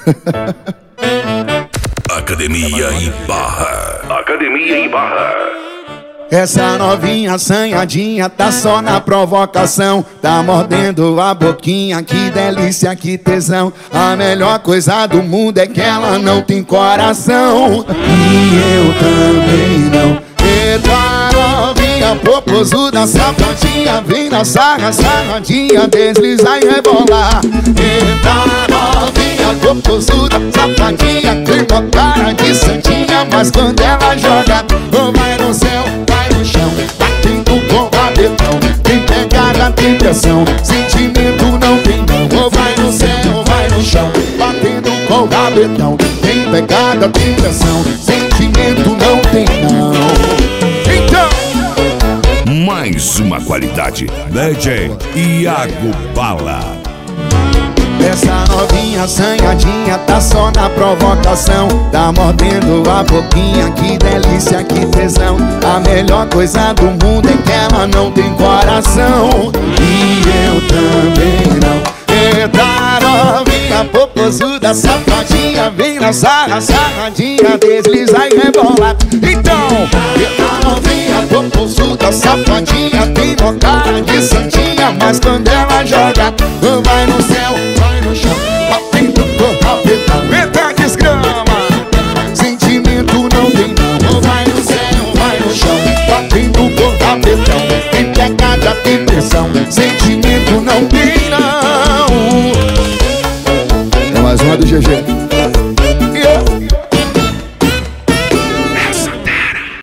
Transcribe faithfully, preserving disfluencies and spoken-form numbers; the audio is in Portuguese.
Academia e Barra. Academia e Barra. Essa novinha assanhadinha tá só na provocação. Tá mordendo a boquinha, que delícia, que tesão. A melhor coisa do mundo é que ela não tem coração. E eu também não. Eita novinha, popozuda, safadinha, vem na sarra, sarradinha, deslizar e rebolar. Eita novinha, popozuda, safadinha, tem uma cara de santinha, mas quando ela joga, ou vai no céu, vai no chão, batendo com rabetão. Tem pegada, tem pressão, sentimento não tem não. Ou vai no céu, vai no chão, batendo com rabetão. Tem pegada, tem pressão, sentimento não tem não. Mais uma qualidade, D J Iago Bala. Essa novinha assanhadinha tá só na provocação. Tá mordendo a boquinha, que delícia, que tesão. A melhor coisa do mundo é que ela não tem coração. E eu também não. Eita novinha, popozuda, safadinha, vem na sarra, sarradinha, desliza e rebola. Então, eita novinha, popozuda, safadinha, tem uma cara de santinha, mas quando ela joga,